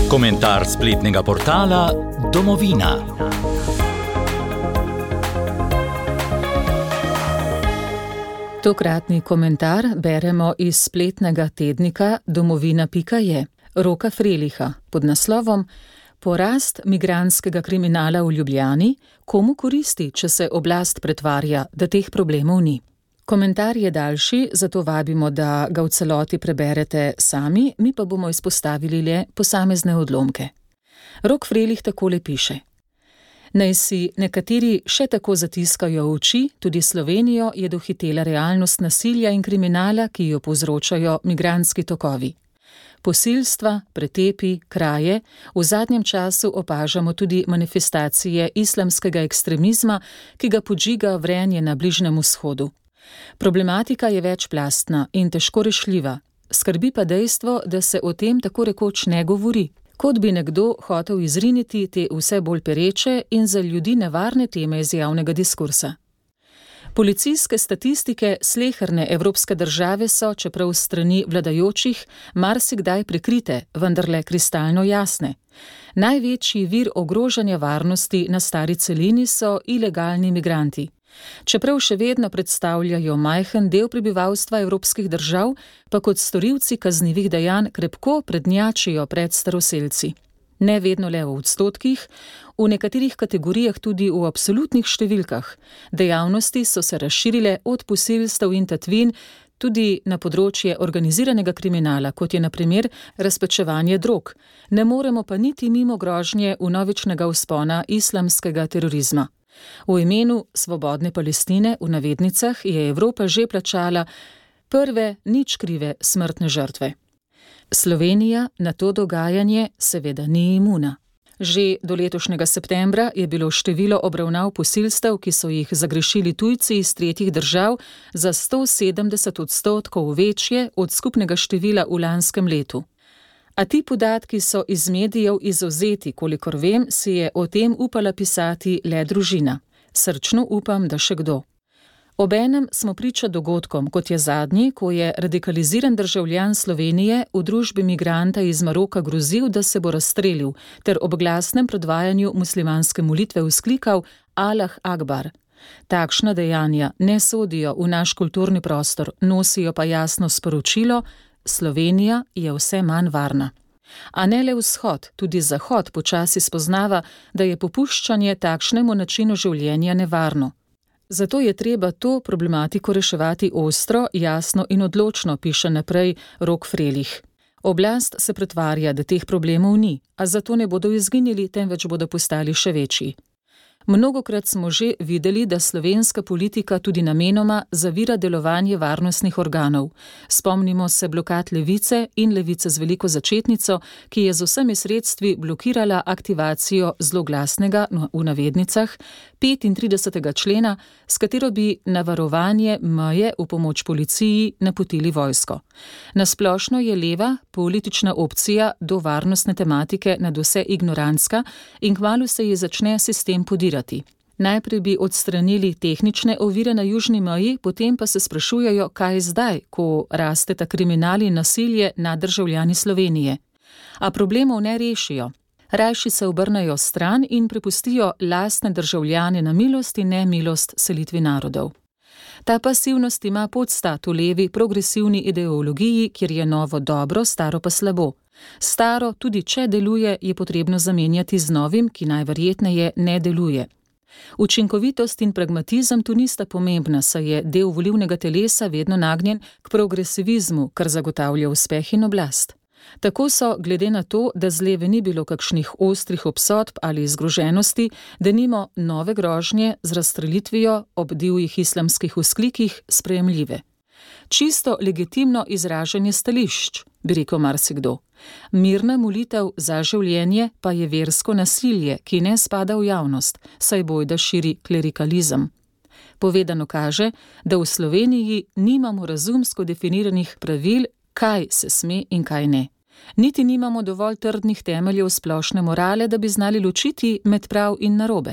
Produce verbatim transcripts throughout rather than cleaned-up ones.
Komentar spletnega portala Domovina. Tokratni komentar beremo iz spletnega tednika domovina pika je Roka Freliha pod naslovom Porast migrantskega kriminala v Ljubljani, komu koristi, če se oblast pretvarja, da teh problemov ni. Komentar je daljši, zato vabimo, da ga v celoti preberete sami, mi pa bomo izpostavili le posamezne odlomke. Rok Frelih takole piše. Naj si nekateri še tako zatiskajo oči, tudi Slovenijo je dohitela realnost nasilja in kriminala, ki jo povzročajo migrantski tokovi. Posilstva, pretepi, kraje, v zadnjem času opažamo tudi manifestacije islamskega ekstremizma, ki ga podžiga vrenje na Bližnjem vzhodu. Problematika je večplastna in težko rešljiva, skrbi pa dejstvo, da se o tem tako rekoč ne govori, kot bi nekdo hotel izriniti te vse bolj pereče in za ljudi nevarne teme iz javnega diskursa. Policijske statistike sleherne evropske države so, čeprav s strani vladajočih, marsikdaj prikrite, vendarle kristalno jasne. Največji vir ogrožanja varnosti na stari celini so ilegalni migranti. Čeprav še vedno predstavljajo majhen del prebivalstva evropskih držav, pa kot storilci kaznivih dejanj krepko prednjačijo pred staroselci. Ne vedno le v odstotkih, v nekaterih kategorijah tudi v absolutnih številkah. Dejavnosti so se razširile od posilstev in tatvin tudi na področje organiziranega kriminala, kot je na primer razpečevanje drog. Ne moremo pa niti mimo grožnje vnovičnega vzpona islamskega terorizma. V imenu svobodne Palestine, v navednicah, je Evropa že plačala prve nič krive smrtne žrtve. Slovenija na to dogajanje seveda ni imuna. Že do letošnjega septembra je bilo število obravnav posilstev, ki so jih zagrešili tujci iz tretjih držav, za sto sedemdeset odstotkov večje od skupnega števila v lanskem letu. A ti podatki so iz medijev izvzeti, kolikor vem, si je o tem upala pisati le družina. Srčno upam, da še kdo. Obenem smo priča dogodkom, kot je zadnji, ko je radikaliziran državljan Slovenije v družbi migranta iz Maroka grozil, da se bo razstrelil, ter ob glasnem predvajanju muslimanske molitve vzklikal Allah Akbar. Takšna dejanja ne sodijo v naš kulturni prostor, nosijo pa jasno sporočilo: Slovenija je vse manj varna. A ne le vzhod, tudi zahod počasi spoznava, da je popuščanje takšnemu načinu življenja nevarno. Zato je treba to problematiko reševati ostro, jasno in odločno, piše naprej Rok Frelih. Oblast se pretvarja, da teh problemov ni, a zato ne bodo izginili, temveč bodo postali še večji. Mnogokrat smo že videli, da slovenska politika tudi namenoma zavira delovanje varnostnih organov. Spomnimo se blokad Levice in Levice z veliko začetnico, ki je z vsemi sredstvi blokirala aktivacijo zloglasnega, v navednicah, petintridesetega člena, s katero bi na varovanje meje v pomoč policiji napotili vojsko. Nasplošno je leva politična opcija do varnostne tematike nadvse ignorantska in kmalu se ji začne sistem podirati. Najprej bi odstranili tehnične ovire na južni meji, potem pa se sprašujejo, kaj zdaj, ko rasteta kriminal in nasilje nad državljani Slovenije. A problemov ne rešijo. Rajši se obrnejo stran in prepustijo lastne državljane na milost in nemilost selitvi narodov. Ta pasivnost ima podstat v levi progresivni ideologiji, kjer je novo dobro, staro pa slabo. Staro, tudi če deluje, je potrebno zamenjati z novim, ki najverjetneje ne deluje. Učinkovitost in pragmatizem tu nista pomembna, saj je del volilnega telesa vedno nagnjen k progresivizmu, kar zagotavlja uspeh in oblast. Tako so, glede na to, da z leve ni bilo kakšnih ostrih obsodb ali zgroženosti, denimo nove grožnje z razstrelitvijo ob divjih islamskih vzklikih, sprejemljive. Čisto legitimno izražanje stališč, bi rekel marsikdo. Mirna molitev za življenje pa je versko nasilje, ki ne spada v javnost, saj bojda širi klerikalizem. Povedano kaže, da v Sloveniji nimamo razumsko definiranih pravil, kaj se sme in kaj ne. Niti nimamo dovolj trdnih temeljev splošne morale, da bi znali ločiti med prav in narobe.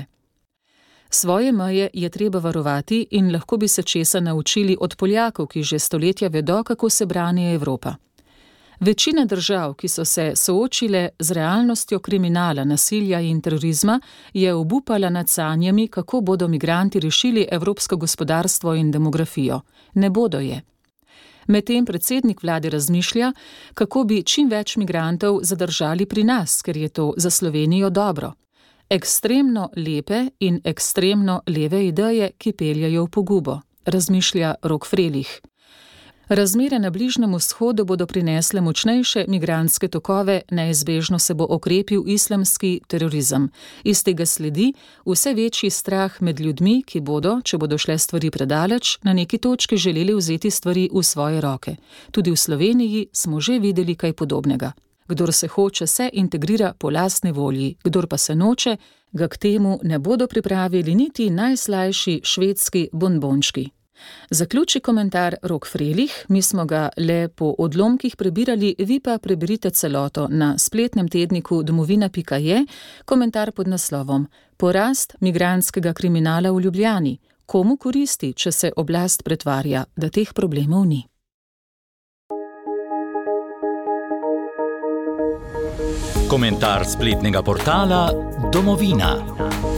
Svoje meje je treba varovati in lahko bi se česa naučili od Poljakov, ki že stoletja vedo, kako se brani Evropa. Večina držav, ki so se soočile z realnostjo kriminala, nasilja in terorizma, je obupala nad sanjami, kako bodo migranti rešili evropsko gospodarstvo in demografijo. Ne bodo je. Medtem predsednik vlade razmišlja, kako bi čim več migrantov zadržali pri nas, ker je to za Slovenijo dobro. Ekstremno lepe in ekstremno leve ideje, ki peljajo v pogubo, razmišlja Rok Frelih. Razmere na Bližnjem vzhodu bodo prinesle močnejše migrantske tokove, neizbežno se bo okrepil islamski terorizem. Iz tega sledi vse večji strah med ljudmi, ki bodo, če bodo šle stvari predaleč, na neki točki želeli vzeti stvari v svoje roke. Tudi v Sloveniji smo že videli kaj podobnega. Kdor se hoče, se integrira po lastni volji, kdor pa se noče, ga k temu ne bodo pripravili niti najslajši švedski bonbončki. Zaključi komentar Rok Frelih, mi smo ga le po odlomkih prebirali, vi pa preberite celoto na spletnem tedniku domovina pika je, komentar pod naslovom Porast migrantskega kriminala v Ljubljani. Komu koristi, če se oblast pretvarja, da teh problemov ni? Komentar spletnega portala Domovina.